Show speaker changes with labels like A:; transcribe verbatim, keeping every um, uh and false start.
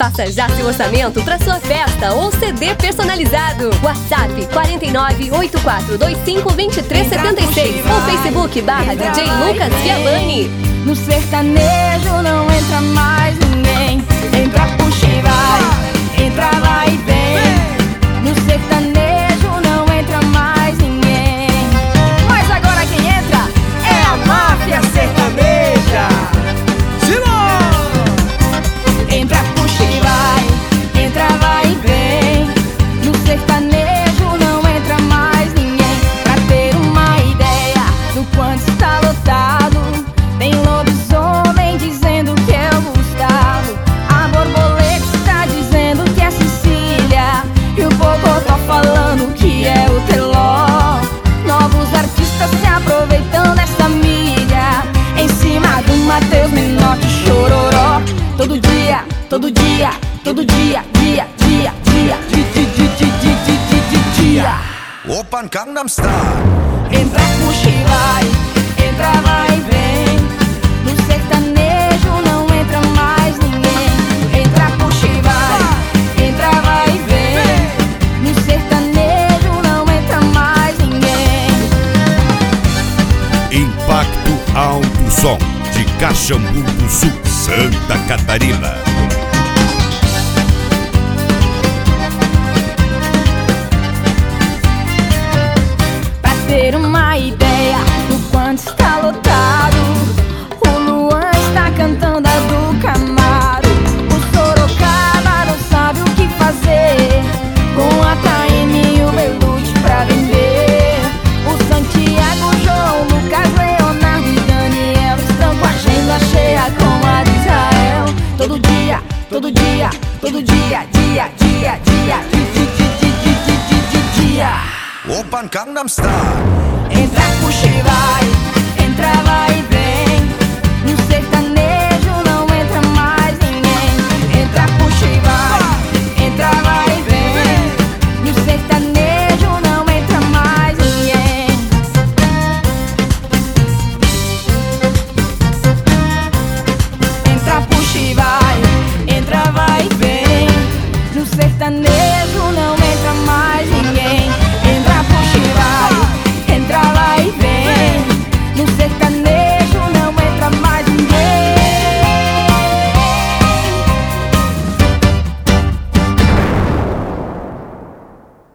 A: Faça já seu orçamento para sua festa ou C D personalizado. WhatsApp quatro nove oito quatro dois cinco dois três sete seis ou Facebook barra D J Lucas Viabani.
B: No sertanejo não entra mais ninguém. Entra, puxa e vai, entra, vai e vem. No sertanejo não entra mais ninguém. Mas agora quem entra é a máfia sertaneja. Entra, puxa e vai, entra, vai e vem. No sertanejo não entra mais ninguém. Pra ter uma ideia do quanto está lotado, tem lobisomem dizendo que é o Gustavo. A borboleta está dizendo que é Cecília. E o Bogotá falando que é o Teló. Novos artistas se aproveitando dessa mídia, em cima do Matheus Menotti Chororó. Todo dia, todo dia, todo dia, dia, dia, dia, dia, dia, dia, dia, dia, dia.
C: Oppan Gangnam Style.
B: Entra, puxa e vai, entra, vai e vem. No sertanejo não entra mais ninguém. Entra, puxa e vai, entra, vai e vem. No sertanejo não entra mais ninguém.
D: Impacto Alto Som de Caxambu do Sul, Santa Catarina.
B: Pra ter uma ideia do quanto está lotado, o Luan está cantando a do Camaro. O Sorocaba não sabe o que fazer com a Taine e o Belucci pra vender. O Santiago, João, Lucas, Leonardo e Daniel estão com a agenda cheia como a de Israel. Todo dia, todo dia, todo dia, dia, dia, dia, dia, dia, dia, dia, dia, dia.
C: Oppan Gangnam Style.
B: Entra, puxa e vai,